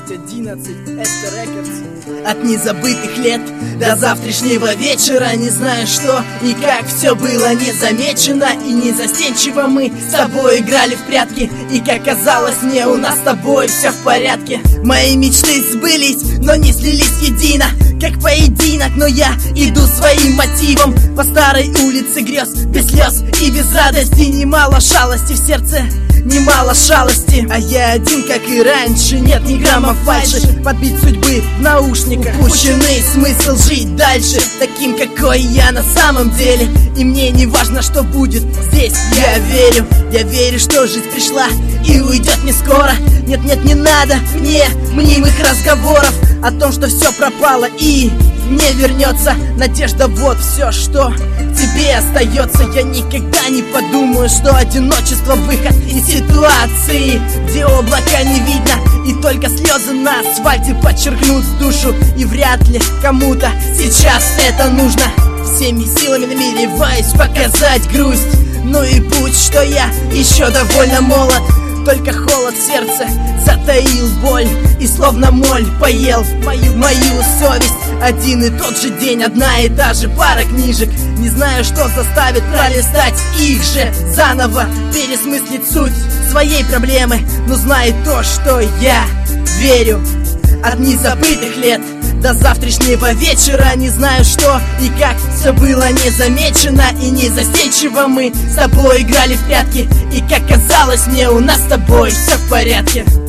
11 это Records. От незабытых лет до завтрашнего вечера, не знаю что и как все было незамечено. И незастенчиво мы с тобой играли в прятки, и как казалось мне, у нас с тобой все в порядке. Мои мечты сбылись, но не слились едино, как поединок, но я иду своим мотивом по старой улице грез, без слез и без радости. Немало шалости в сердце, немало шалости, а я один, как и раньше. Нет ни грамма фальши, подбить судьбы в наушниках, упущенный смысл жить дальше таким, какой я на самом деле. И мне не важно, что будет здесь, я верю, что жизнь пришла и уйдет не скоро. Нет, не надо мне мнимых разговоров о том, что все пропало и не вернется. Надежда, вот все, что тебе остается. Я никогда не подумаю, что одиночество — выход из ситуации, где облака не видно, и только слезы на асфальте подчеркнут душу. И вряд ли кому-то сейчас это нужно. Всеми силами намереваюсь показать грусть. Ну и будь, что я еще довольно молод, только холод в сердце затаил боль, и словно моль поел мою совесть. Один и тот же день, одна и та же пара книжек. Не знаю, что заставит пролистать их же заново, пересмыслить суть своей проблемы, но знаю то, что я верю. От незабытых лет до завтрашнего вечера, не знаю что и как все было незамечено. И незастенчиво мы с тобой играли в прятки, и как казалось мне, у нас с тобой все в порядке.